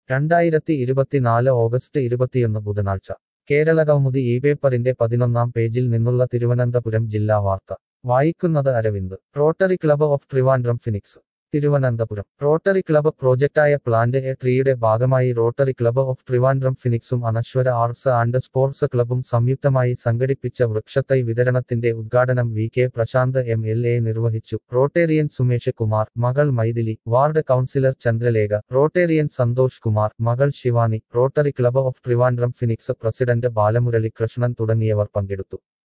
2024 August 21 ബുധനാഴ്ച കേരളകൗമുദി ഈ പേപ്പറിന്റെ 11-ാം പേജിൽ നിന്നുള്ള തിരുവനന്തപുരം ജില്ലാ വാർത്ത വായിക്കുന്നത് Aravind. Rotary Club of Trivandrum Phoenix. Thiruvananthapuram. Rotary Club പ്രോജക്റ്റായ പ്ലാന്റ് എ ട്രീയുടെ ഭാഗമായി റോട്ടറി ക്ലബ് ഓഫ് ട്രിവാൻഡ്രം ഫിനിക്സും അനശ്വര ആർട്സ് ആൻഡ് സ്പോർട്സ് ക്ലബും സംയുക്തമായി സംഘടിപ്പിച്ച വൃക്ഷത്തൈ വിതരണത്തിന്റെ ഉദ്ഘാടനം വി കെ പ്രശാന്ത് MLA നിർവഹിച്ചു. റോട്ടേറിയൻ സുമേഷ് കുമാർ, മകൾ Mythili, ward councillor Chandralekha, Rotarian Santhosh Kumar, മകൾ Shivani, Rotary Club of Trivandrum Phoenix president Balamurali Krishnan തുടങ്ങിയവർ പങ്കെടുത്തു.